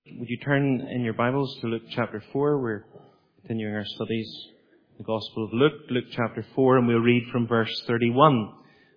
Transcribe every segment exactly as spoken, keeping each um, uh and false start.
Would you turn in your Bibles to Luke chapter four? We're continuing our studies, the Gospel of Luke, Luke chapter four, and we'll read from verse thirty-one.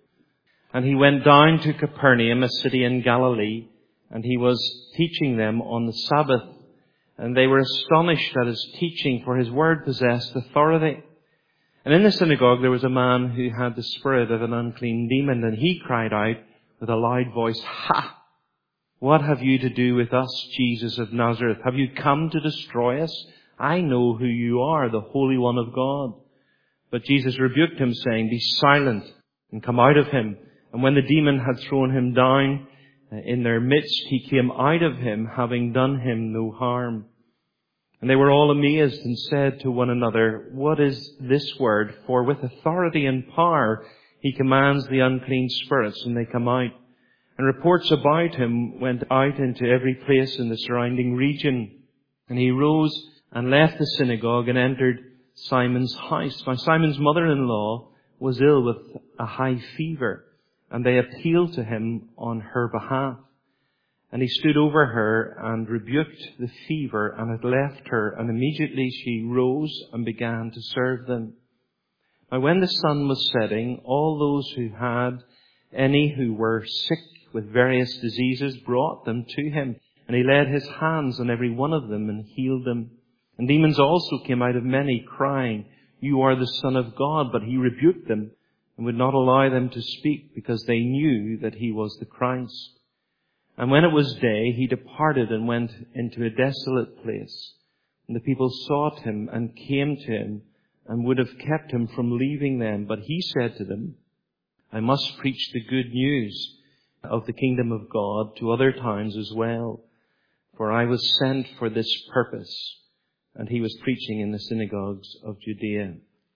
And he went down to Capernaum, a city in Galilee, and he was teaching them on the Sabbath. And they were astonished at his teaching, for his word possessed authority. And in the synagogue there was a man who had the spirit of an unclean demon, and he cried out with a loud voice, "Ha! What have you to do with us, Jesus of Nazareth? Have you come to destroy us? I know who you are, the Holy One of God." But Jesus rebuked him, saying, "Be silent and come out of him." And when the demon had thrown him down in their midst, he came out of him, having done him no harm. And they were all amazed and said to one another, "What is this word? For with authority and power he commands the unclean spirits, and they come out." And reports about him went out into every place in the surrounding region. And he rose and left the synagogue and entered Simon's house. Now Simon's mother-in-law was ill with a high fever, and they appealed to him on her behalf. And he stood over her and rebuked the fever, and it left her, and immediately she rose and began to serve them. Now when the sun was setting, all those who had any who were sick with various diseases brought them to him, and he laid his hands on every one of them and healed them. And demons also came out of many, crying, "You are the Son of God." But he rebuked them and would not allow them to speak, because they knew that he was the Christ. And when it was day, he departed and went into a desolate place. And the people sought him and came to him and would have kept him from leaving them. But he said to them, "I must preach the good news of the kingdom of God to other towns as well, for I was sent for this purpose." And he was preaching in the synagogues of Judea.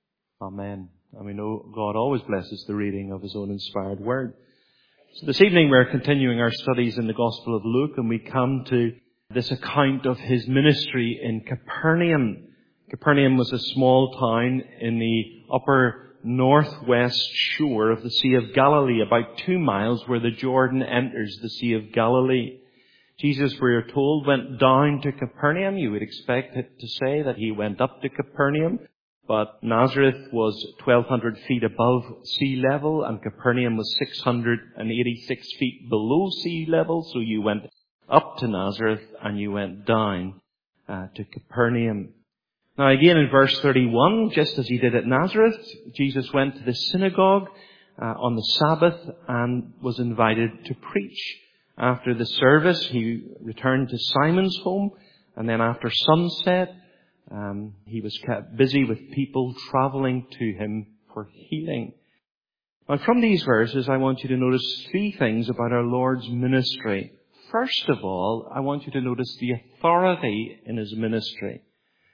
Amen. And we know God always blesses the reading of his own inspired word. So this evening we're continuing our studies in the Gospel of Luke, and we come to this account of his ministry in Capernaum. Capernaum was a small town in the upper northwest shore of the Sea of Galilee, about two miles where the Jordan enters the Sea of Galilee. Jesus, we are told, went down to Capernaum. You would expect it to say that he went up to Capernaum, but Nazareth was twelve hundred feet above sea level, and Capernaum was six hundred eighty-six feet below sea level. So you went up to Nazareth and you went down uh, to Capernaum. Now again in verse thirty-one, just as he did at Nazareth, Jesus went to the synagogue uh, on the Sabbath and was invited to preach. After the service, he returned to Simon's home, and then after sunset, um, he was kept busy with people traveling to him for healing. Now from these verses, I want you to notice three things about our Lord's ministry. First of all, I want you to notice the authority in his ministry.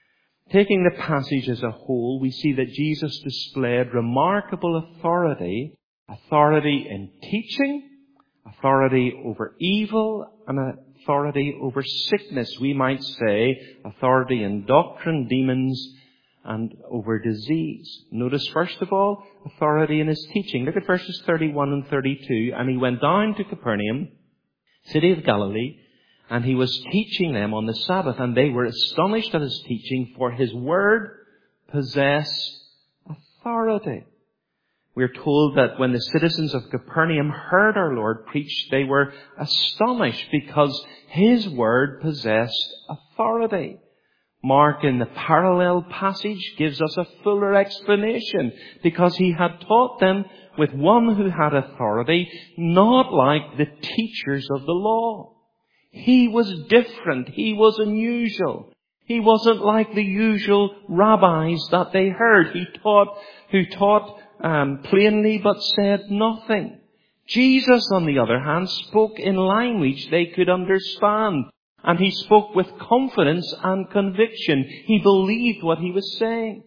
Taking the passage as a whole, we see that Jesus displayed remarkable authority, authority in teaching, authority over evil, and authority over sickness. We might say authority in doctrine, demons, and over disease. Notice, first of all, authority in his teaching. Look at verses thirty-one and thirty-two. And he went down to Capernaum, city of Galilee, and he was teaching them on the Sabbath, and they were astonished at his teaching, for his word possessed authority. We're told that when the citizens of Capernaum heard our Lord preach, they were astonished because his word possessed authority. Mark in the parallel passage gives us a fuller explanation, because he had taught them with one who had authority, not like the teachers of the law. He was different. He was unusual. He wasn't like the usual rabbis that they heard. He taught, who taught um, plainly but said nothing. Jesus, on the other hand, spoke in language they could understand. And he spoke with confidence and conviction. He believed what he was saying.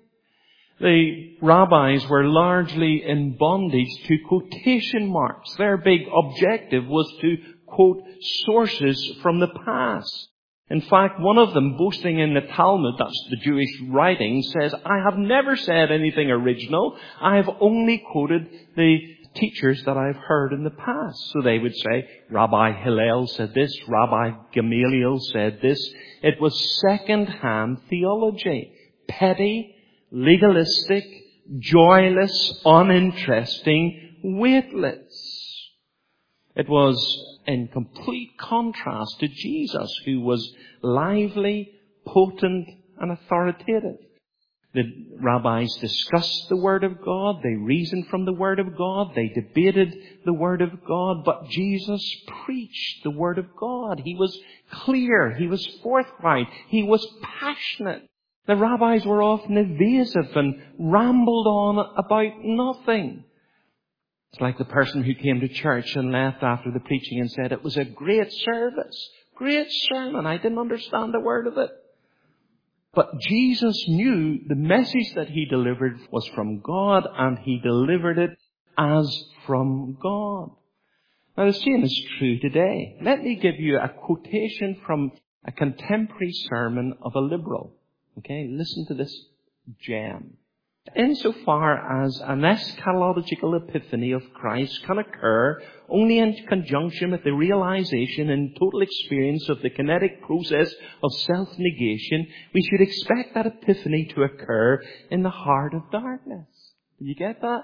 The rabbis were largely in bondage to quotation marks. Their big objective was to quote sources from the past. In fact, one of them, boasting in the Talmud, that's the Jewish writing, says, "I have never said anything original. I have only quoted the teachers that I've heard in the past. So they would say, Rabbi Hillel said this, Rabbi Gamaliel said this. It was second-hand theology. Petty, legalistic, joyless, uninteresting, weightless. It was in complete contrast to Jesus, who was lively, potent, and authoritative. The rabbis discussed the Word of God. They reasoned from the Word of God. They debated the Word of God. But Jesus preached the Word of God. He was clear. He was forthright. He was passionate. The rabbis were often evasive and rambled on about nothing. It's like the person who came to church and left after the preaching and said, it was a great service, great sermon. I didn't understand a word of it. But Jesus knew the message that he delivered was from God, and he delivered it as from God. Now the same is true today. Let me give you a quotation from a contemporary sermon of a liberal. Okay, listen to this gem. Insofar as an eschatological epiphany of Christ can occur only in conjunction with the realization and total experience of the kinetic process of self-negation, we should expect that epiphany to occur in the heart of darkness. Did you get that?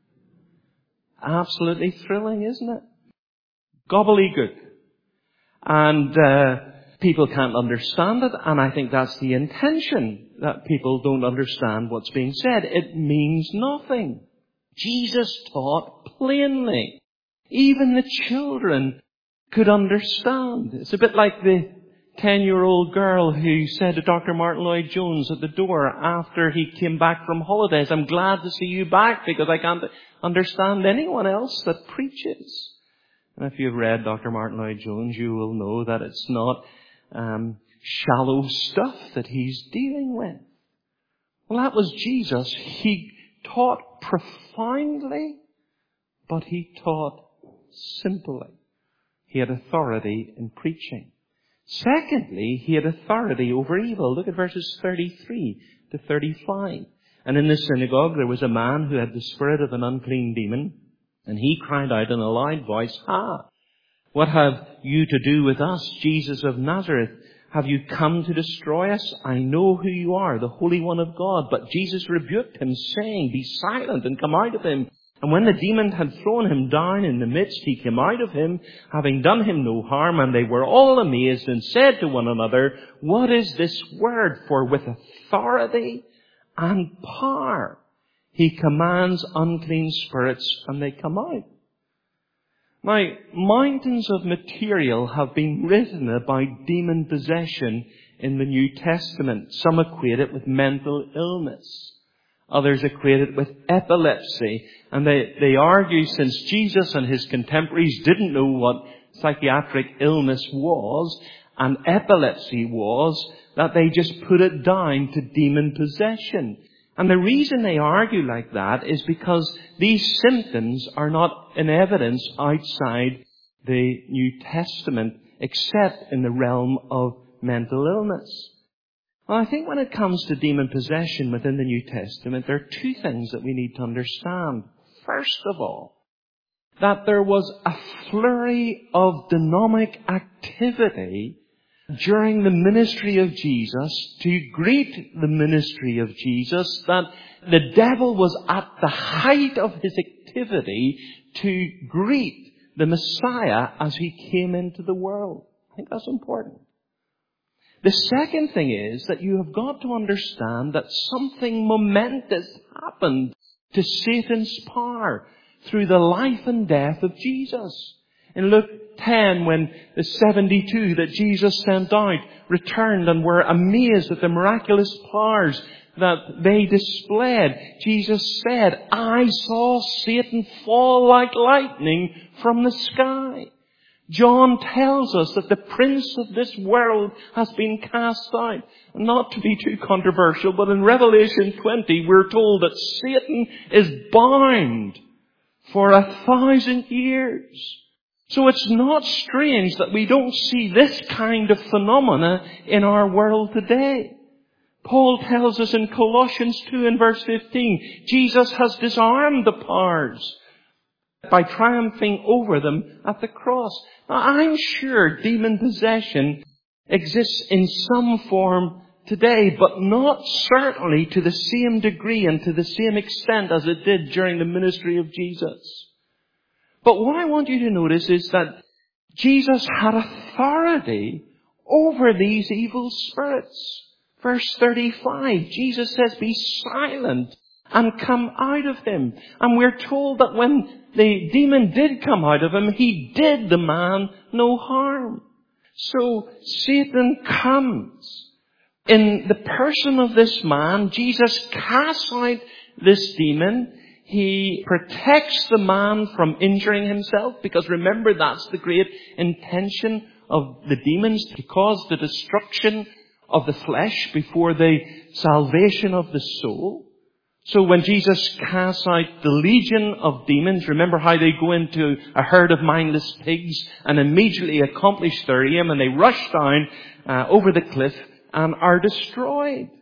Absolutely thrilling, isn't it? Gobbledygook. And uh, people can't understand it, and I think that's the intention, that people don't understand what's being said. It means nothing. Jesus taught plainly. Even the children could understand. It's a bit like the ten-year-old girl who said to Doctor Martin Lloyd-Jones at the door after he came back from holidays, I'm glad to see you back because I can't understand anyone else that preaches. And if you've read Doctor Martin Lloyd-Jones, you will know that it's not um, shallow stuff that he's dealing with. Well, that was Jesus. He taught profoundly, but he taught simply. He had authority in preaching. Secondly, he had authority over evil. Look at verses thirty-three to thirty-five. And in the synagogue there was a man who had the spirit of an unclean demon, and he cried out in a loud voice, Ha! What have you to do with us, Jesus of Nazareth? Have you come to destroy us? I know who you are, the Holy One of God. But Jesus rebuked him, saying, Be silent and come out of him. And when the demon had thrown him down in the midst, he came out of him, having done him no harm. And they were all amazed and said to one another, What is this word? For with authority and power he commands unclean spirits, and they come out. Now, mountains of material have been written about demon possession in the New Testament. Some equate it with mental illness. Others equate it with epilepsy. And they, they argue, since Jesus and his contemporaries didn't know what psychiatric illness was and epilepsy was, that they just put it down to demon possession. And the reason they argue like that is because these symptoms are not in evidence outside the New Testament, except in the realm of mental illness. Well, I think when it comes to demon possession within the New Testament, there are two things that we need to understand. First of all, that there was a flurry of demonic activity during the ministry of Jesus to greet the ministry of Jesus, that the devil was at the height of his activity to greet the Messiah as he came into the world. I think that's important. The second thing is that you have got to understand that something momentous happened to Satan's power through the life and death of Jesus. In Luke ten, when the seventy-two that Jesus sent out returned and were amazed at the miraculous powers that they displayed, Jesus said, I saw Satan fall like lightning from the sky. John tells us that the prince of this world has been cast out. Not to be too controversial, but in Revelation twenty, we're told that Satan is bound for a thousand years. So it's not strange that we don't see this kind of phenomena in our world today. Paul tells us in Colossians two and verse fifteen, Jesus has disarmed the powers by triumphing over them at the cross. Now, I'm sure demon possession exists in some form today, but not certainly to the same degree and to the same extent as it did during the ministry of Jesus. But what I want you to notice is that Jesus had authority over these evil spirits. Verse thirty-five, Jesus says, "Be silent and come out of him." And we're told that when the demon did come out of him, he did the man no harm. So Satan comes in the person of this man. Jesus casts out this demon. He protects the man from injuring himself, because remember, that's the great intention of the demons, to cause the destruction of the flesh before the salvation of the soul. So when Jesus casts out the legion of demons, remember how they go into a herd of mindless pigs and immediately accomplish their aim, and they rush down uh, over the cliff and are destroyed.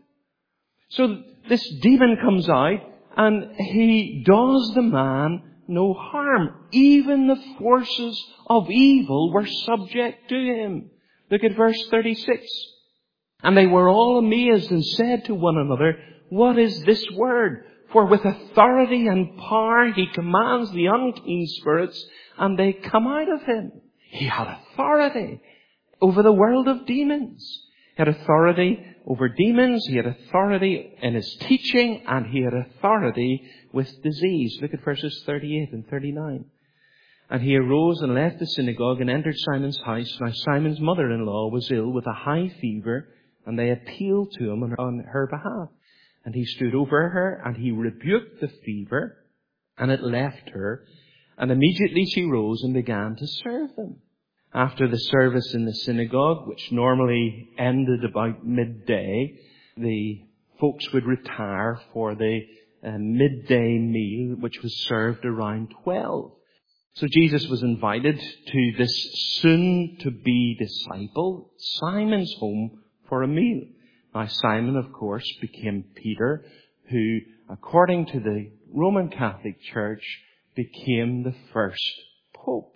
So this demon comes out and he does the man no harm. Even the forces of evil were subject to him. Look at verse thirty-six. "And they were all amazed and said to one another, 'What is this word? For with authority and power he commands the unclean spirits, and they come out of him.'" He had authority over the world of demons. He had authority over demons. He had authority in his teaching, and he had authority with disease. Look at verses thirty-eight and thirty-nine. "And he arose and left the synagogue and entered Simon's house. Now Simon's mother-in-law was ill with a high fever, and they appealed to him on her behalf. And he stood over her, and he rebuked the fever, and it left her. And immediately she rose and began to serve them. After the service in the synagogue, which normally ended about midday, the folks would retire for the uh, midday meal, which was served around twelve. So Jesus was invited to this soon-to-be disciple, Simon's home, for a meal. Now, Simon, of course, became Peter, who, according to the Roman Catholic Church, became the first pope.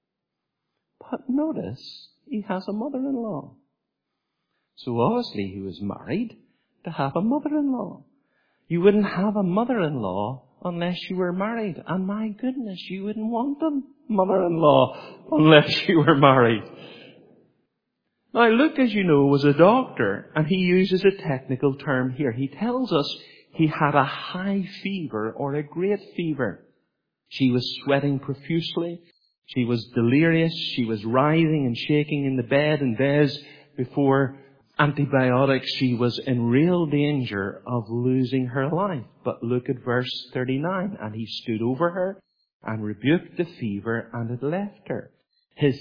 But notice, he has a mother-in-law. So obviously he was married to have a mother-in-law. You wouldn't have a mother-in-law unless you were married. And my goodness, you wouldn't want a mother-in-law unless you were married. Now, Luke, as you know, was a doctor, and he uses a technical term here. He tells us he had a high fever, or a great fever. She was sweating profusely. She was delirious. She was writhing and shaking in the bed, and days before antibiotics, she was in real danger of losing her life. But look at verse thirty-nine. "And he stood over her and rebuked the fever, and it left her." His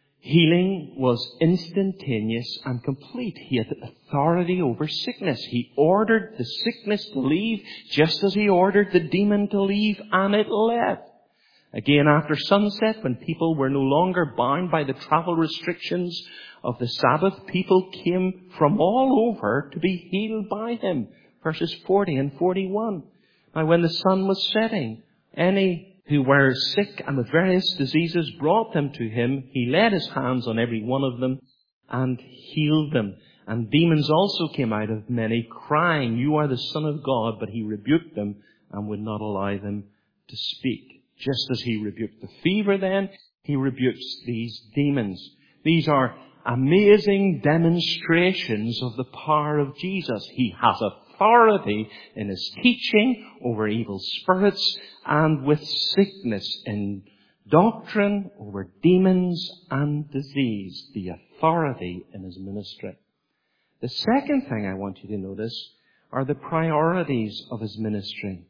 healing was instantaneous and complete. He had authority over sickness. He ordered the sickness to leave, just as he ordered the demon to leave, and it left. Again, after sunset, when people were no longer bound by the travel restrictions of the Sabbath, people came from all over to be healed by him. Verses forty and forty-one. "Now when the sun was setting, any who were sick and with various diseases brought them to him. He laid his hands on every one of them and healed them. And demons also came out of many, crying, 'You are the Son of God.' But he rebuked them and would not allow them to speak." Just as he rebuked the fever then, he rebukes these demons. These are amazing demonstrations of the power of Jesus. He has authority in his teaching over evil spirits and with sickness, in doctrine over demons and disease. The authority in his ministry. The second thing I want you to notice are the priorities of his ministry.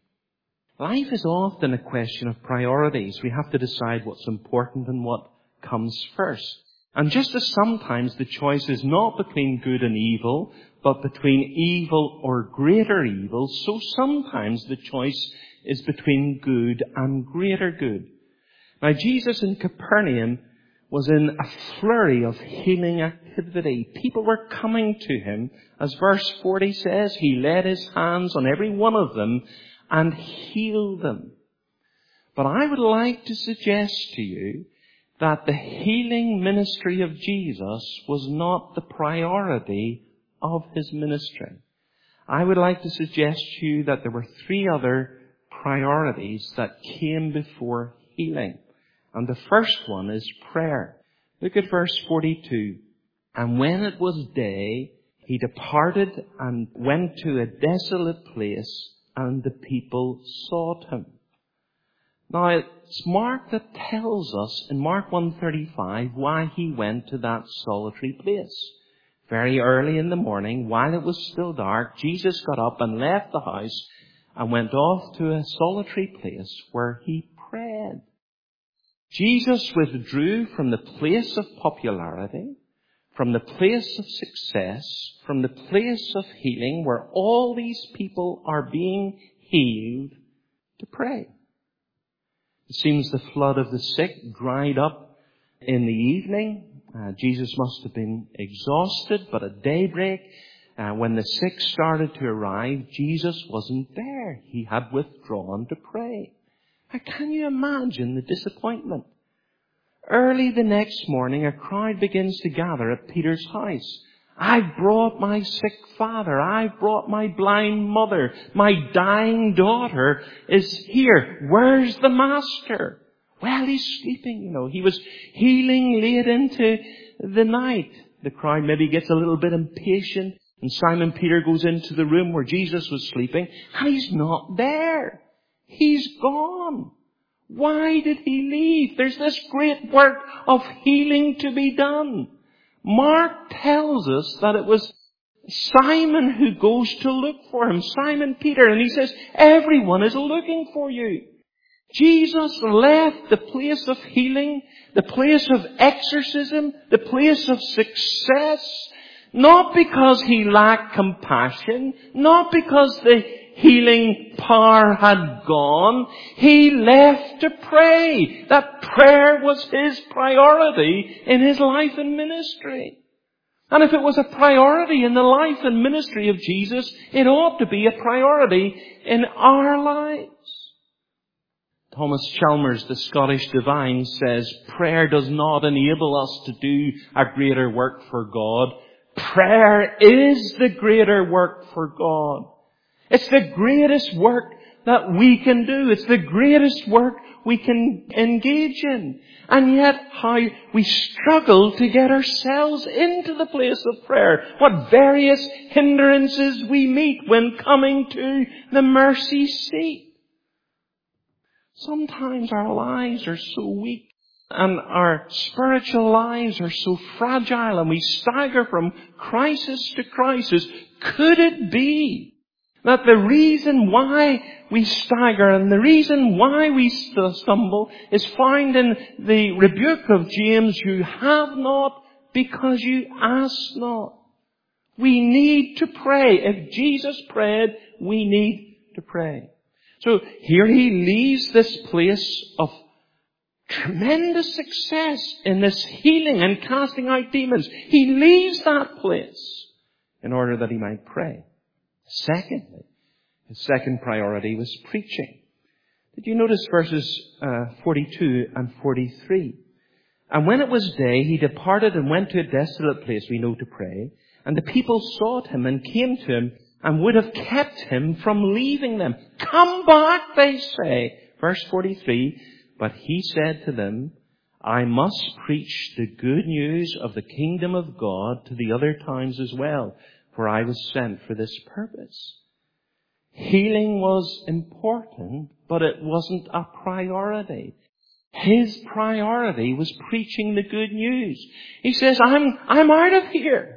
Life is often a question of priorities. We have to decide what's important and what comes first. And just as sometimes the choice is not between good and evil, but between evil or greater evil, so sometimes the choice is between good and greater good. Now, Jesus in Capernaum was in a flurry of healing activity. People were coming to him. As verse forty says, he laid his hands on every one of them and healed them. But I would like to suggest to you that the healing ministry of Jesus was not the priority of his ministry. I would like to suggest to you that there were three other priorities that came before healing. And the first one is prayer. Look at verse forty-two. And when it was day, he departed and went to a desolate place, and the people sought him. Now, it's Mark that tells us in Mark one thirty-five why he went to that solitary place. Very early in the morning, while it was still dark, Jesus got up and left the house and went off to a solitary place where he prayed. Jesus withdrew from the place of popularity, from the place of success, from the place of healing where all these people are being healed, to pray. It seems the flood of the sick dried up in the evening. Uh, Jesus must have been exhausted, but at daybreak, uh, when the sick started to arrive, Jesus wasn't there. He had withdrawn to pray. Now, can you imagine the disappointment? Early the next morning, a crowd begins to gather at Peter's house. I've brought my sick father. I've brought my blind mother. My dying daughter is here. Where's the master? Well, he's sleeping, you know. He was healing late into the night. The crowd maybe gets a little bit impatient, and Simon Peter goes into the room where Jesus was sleeping, and he's not there. He's gone. Why did he leave? There's this great work of healing to be done. Mark tells us that it was Simon who goes to look for him, Simon Peter, and he says, everyone is looking for you. Jesus left the place of healing, the place of exorcism, the place of success, not because he lacked compassion, not because the healing power had gone. He left to pray. That prayer was his priority in his life and ministry. And if it was a priority in the life and ministry of Jesus, it ought to be a priority in our lives. Thomas Chalmers, the Scottish divine, says, prayer does not enable us to do a greater work for God. Prayer is the greater work for God. It's the greatest work that we can do. It's the greatest work we can engage in. And yet, how we struggle to get ourselves into the place of prayer. What various hindrances we meet when coming to the mercy seat. Sometimes our lives are so weak and our spiritual lives are so fragile and we stagger from crisis to crisis. Could it be that the reason why we stagger and the reason why we stumble is found in the rebuke of James, you have not because you ask not. We need to pray. If Jesus prayed, we need to pray. So here he leaves this place of tremendous success in this healing and casting out demons. He leaves that place in order that he might pray. Secondly, his second priority was preaching. Did you notice verses uh, forty-two and forty-three? And when it was day, he departed and went to a desolate place, we know, to pray. And the people sought him and came to him and would have kept him from leaving them. Come back, they say. Verse forty-three, but he said to them, I must preach the good news of the kingdom of God to the other towns as well, for I was sent for this purpose. Healing was important, but it wasn't a priority. His priority was preaching the good news. He says, I'm, I'm out of here.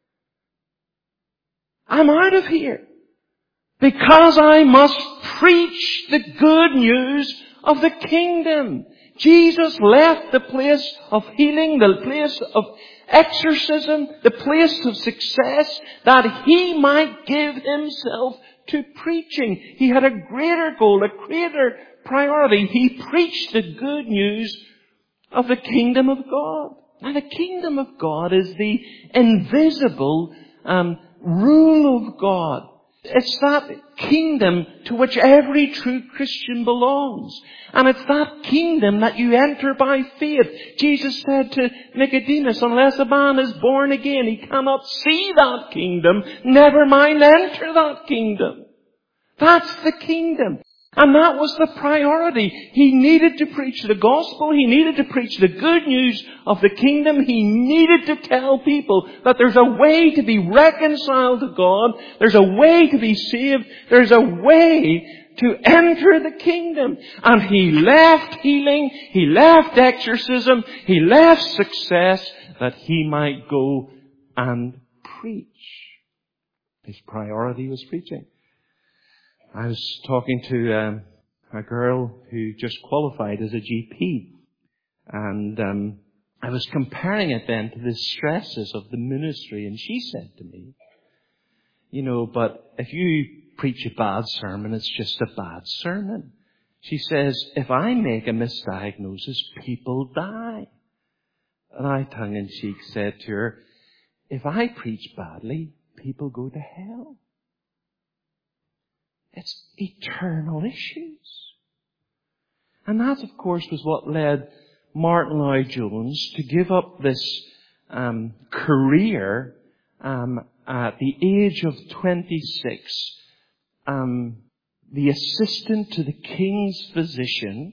I'm out of here because I must preach the good news of the kingdom. Jesus left the place of healing, the place of exorcism, the place of success, that he might give himself to preaching. He had a greater goal, a greater priority. He preached the good news of the kingdom of God. Now, the kingdom of God is the invisible um, rule of God. It's that kingdom to which every true Christian belongs. And it's that kingdom that you enter by faith. Jesus said to Nicodemus, unless a man is born again, he cannot see that kingdom, never mind enter that kingdom. That's the kingdom. And that was the priority. He needed to preach the gospel. He needed to preach the good news of the kingdom. He needed to tell people that there's a way to be reconciled to God. There's a way to be saved. There's a way to enter the kingdom. And he left healing. He left exorcism. He left success that he might go and preach. His priority was preaching. I was talking to um, a girl who just qualified as a G P, and um, I was comparing it then to the stresses of the ministry, and she said to me, you know, but if you preach a bad sermon, it's just a bad sermon. She says, if I make a misdiagnosis, people die. And I tongue-in-cheek said to her, if I preach badly, people go to hell. It's eternal issues. And that, of course, was what led Martin Lloyd-Jones to give up this um, career um, at the age of twenty-six, um, the assistant to the King's physician,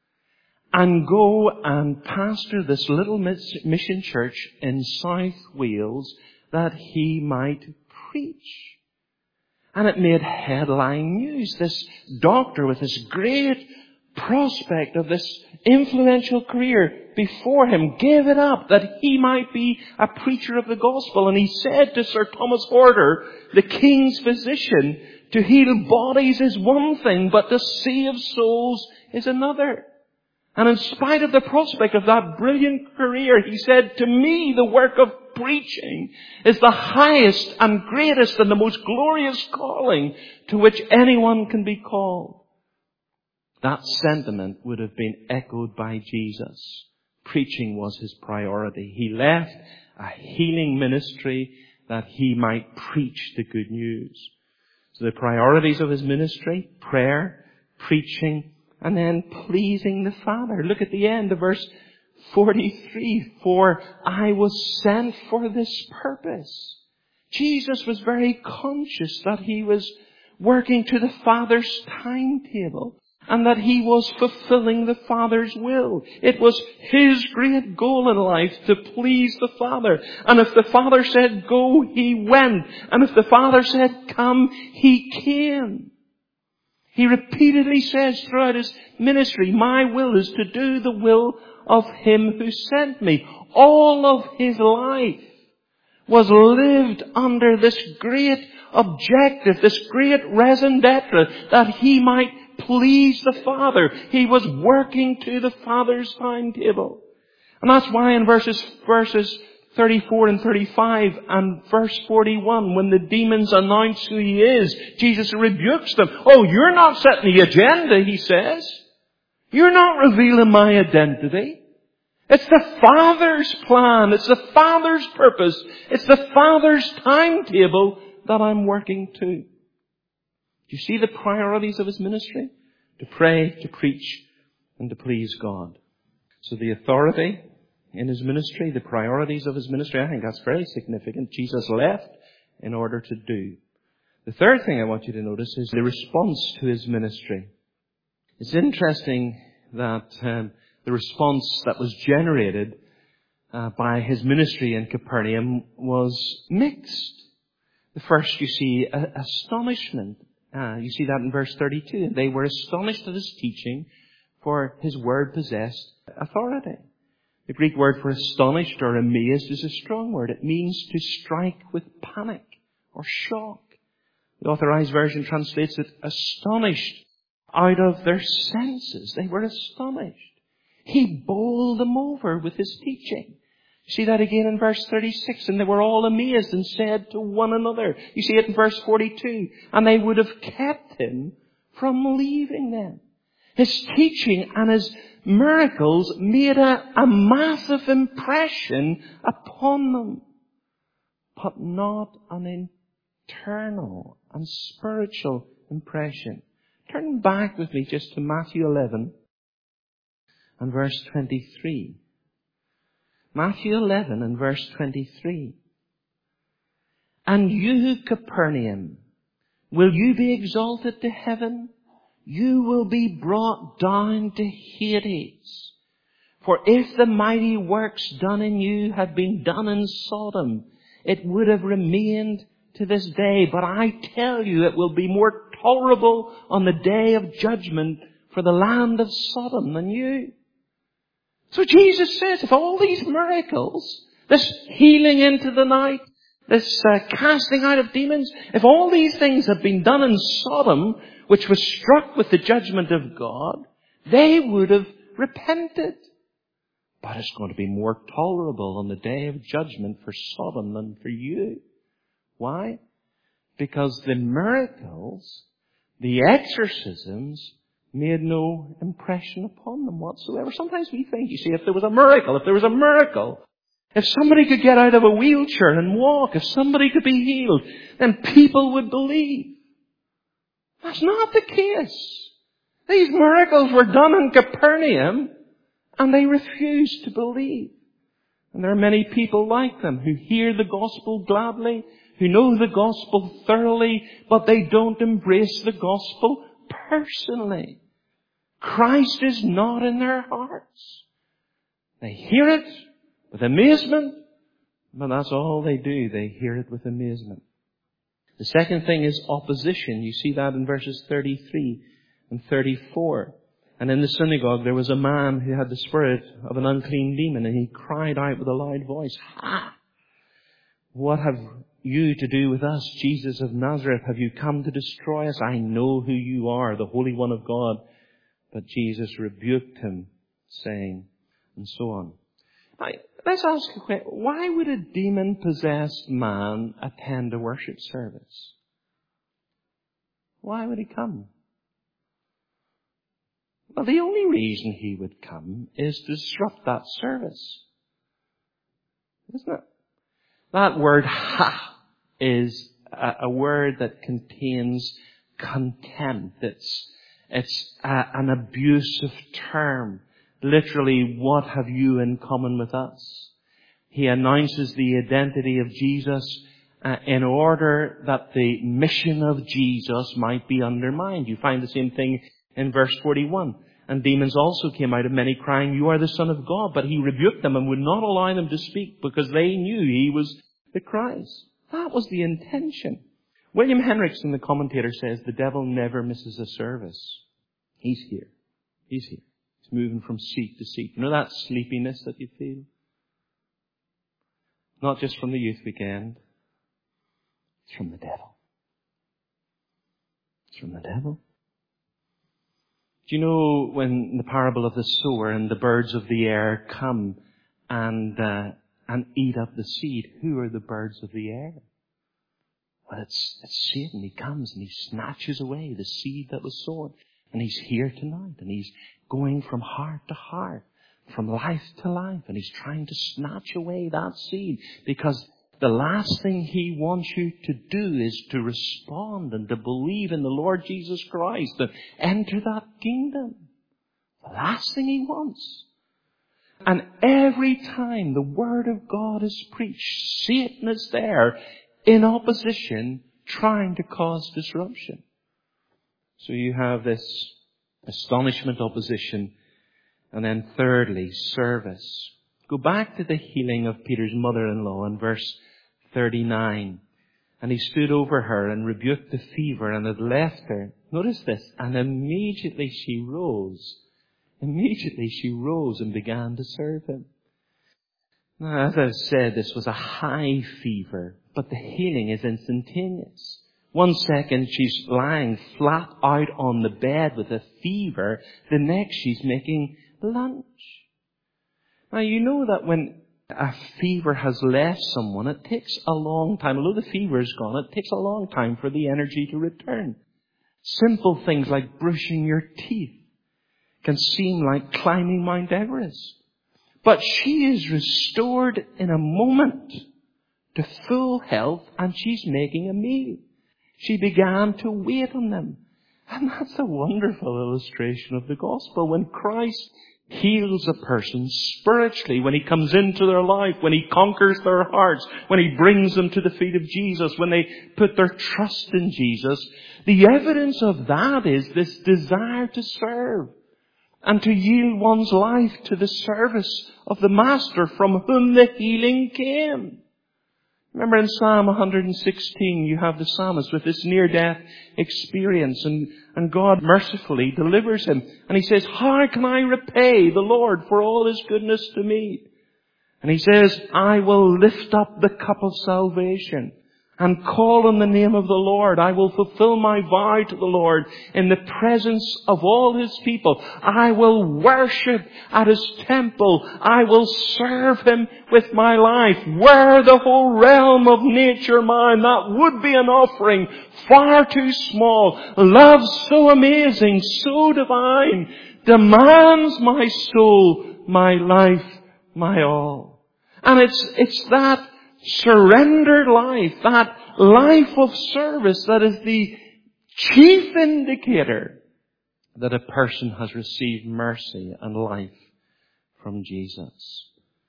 and go and pastor this little mission church in South Wales that he might preach. And it made headline news. This doctor with this great prospect of this influential career before him gave it up that he might be a preacher of the gospel. And he said to Sir Thomas Horder, the King's physician, to heal bodies is one thing, but to save souls is another. And in spite of the prospect of that brilliant career, he said, to me, the work of preaching is the highest and greatest and the most glorious calling to which anyone can be called. That sentiment would have been echoed by Jesus. Preaching was his priority. He left a healing ministry that he might preach the good news. So the priorities of his ministry, prayer, preaching, and then pleasing the Father. Look at the end of verse forty-three. For I was sent for this purpose. Jesus was very conscious that he was working to the Father's timetable and that he was fulfilling the Father's will. It was his great goal in life to please the Father. And if the Father said go, he went. And if the Father said come, he came. He repeatedly says throughout his ministry, my will is to do the will of him who sent me. All of his life was lived under this great objective, this great raison d'etre, that he might please the Father. He was working to the Father's timetable. And that's why in verses, verses thirty-four and thirty-five and verse forty-one, when the demons announce who he is, Jesus rebukes them. Oh, you're not setting the agenda, he says. You're not revealing my identity. It's the Father's plan. It's the Father's purpose. It's the Father's timetable that I'm working to. Do you see the priorities of his ministry? To pray, to preach, and to please God. So the authority in his ministry, the priorities of his ministry, I think that's very significant. Jesus left in order to do. The third thing I want you to notice is the response to his ministry. It's interesting that um, the response that was generated uh, by his ministry in Capernaum was mixed. The first, you see, uh, astonishment. Uh, you see that in verse thirty-two. They were astonished at his teaching, for his word possessed authority. The Greek word for astonished or amazed is a strong word. It means to strike with panic or shock. The Authorized Version translates it astonished out of their senses. They were astonished. He bowled them over with his teaching. You see that again in verse thirty-six. And they were all amazed and said to one another. You see it in verse forty-two. And they would have kept him from leaving them. His teaching and his miracles made a, a massive impression upon them. But not an eternal and spiritual impression. Turn back with me just to Matthew eleven and verse twenty-three. Matthew eleven and verse twenty-three. And you, Capernaum, will you be exalted to heaven? You will be brought down to Hades. For if the mighty works done in you had been done in Sodom, it would have remained to this day. But I tell you, it will be more tolerable on the day of judgment for the land of Sodom than you. So Jesus says, if all these miracles, this healing into the night, this uh, casting out of demons, if all these things had been done in Sodom, which was struck with the judgment of God, they would have repented. But it's going to be more tolerable on the day of judgment for Sodom than for you. Why? Because the miracles, the exorcisms, made no impression upon them whatsoever. Sometimes we think, you see, if there was a miracle, if there was a miracle, if somebody could get out of a wheelchair and walk, if somebody could be healed, then people would believe. That's not the case. These miracles were done in Capernaum, and they refused to believe. And there are many people like them who hear the gospel gladly, who know the gospel thoroughly, but they don't embrace the gospel personally. Christ is not in their hearts. They hear it with amazement, but that's all they do. They hear it with amazement. The second thing is opposition. You see that in verses thirty-three and thirty-four. And in the synagogue there was a man who had the spirit of an unclean demon, and he cried out with a loud voice, "Ha! What have you to do with us, Jesus of Nazareth? Have you come to destroy us? I know who you are, the Holy One of God." But Jesus rebuked him, saying, and so on. Now, let's ask a question. Why would a demon-possessed man attend a worship service? Why would he come? Well, the only reason he would come is to disrupt that service. Isn't it? That word, ha, is a, a word that contains contempt. It's, it's a, an abusive term. Literally, what have you in common with us? He announces the identity of Jesus uh, in order that the mission of Jesus might be undermined. You find the same thing in verse forty-one. And demons also came out of many, crying, "You are the Son of God." But he rebuked them and would not allow them to speak, because they knew he was the Christ. That was the intention. William Henriksen, the commentator, says the devil never misses a service. He's here. He's here. He's moving from seat to seat. You know that sleepiness that you feel? Not just from the youth weekend. It's from the devil. It's from the devil. Do you know when the parable of the sower and the birds of the air come and uh, and eat up the seed? Who are the birds of the air? Well, it's, it's Satan. He comes and he snatches away the seed that was sown. And he's here tonight. And he's going from heart to heart, from life to life. And he's trying to snatch away that seed, because the last thing he wants you to do is to respond and to believe in the Lord Jesus Christ and enter that kingdom. The last thing he wants. And every time the Word of God is preached, Satan is there in opposition, trying to cause disruption. So you have this astonishment, opposition, and then thirdly, service. Go back to the healing of Peter's mother-in-law in verse thirty-nine. And he stood over her and rebuked the fever and had left her. Notice this. And immediately she rose. Immediately she rose and began to serve him. Now, as I've said, this was a high fever, but the healing is instantaneous. One second she's lying flat out on the bed with a fever. The next she's making lunch. Now, you know that when a fever has left someone, it takes a long time. Although the fever is gone, it takes a long time for the energy to return. Simple things like brushing your teeth can seem like climbing Mount Everest. But she is restored in a moment to full health, and she's making a meal. She began to wait on them. And that's a wonderful illustration of the gospel. When Christ heals a person spiritually, when He comes into their life, when He conquers their hearts, when He brings them to the feet of Jesus, when they put their trust in Jesus, the evidence of that is this desire to serve and to yield one's life to the service of the Master from whom the healing came. Remember in Psalm one sixteen, you have the psalmist with this near-death experience, and, and God mercifully delivers him. And he says, how can I repay the Lord for all His goodness to me? And he says, I will lift up the cup of salvation and call on the name of the Lord. I will fulfill my vow to the Lord in the presence of all His people. I will worship at His temple. I will serve Him with my life. Were the whole realm of nature mine, that would be an offering far too small. Love so amazing, so divine, demands my soul, my life, my all. And it's, it's that surrendered life, that life of service, that is the chief indicator that a person has received mercy and life from Jesus.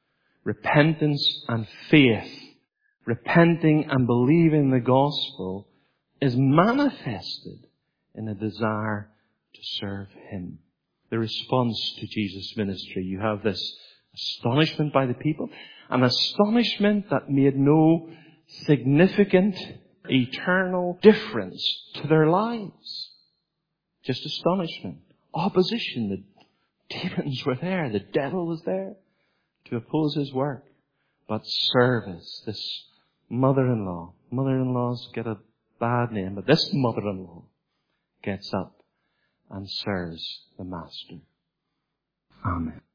Repentance and faith, repenting and believing the gospel, is manifested in a desire to serve Him. The response to Jesus' ministry, you have this astonishment by the people, an astonishment that made no significant, eternal difference to their lives. Just astonishment. Opposition. The demons were there. The devil was there to oppose His work. But service. This mother-in-law. Mother-in-laws get a bad name, but this mother-in-law gets up and serves the Master. Amen.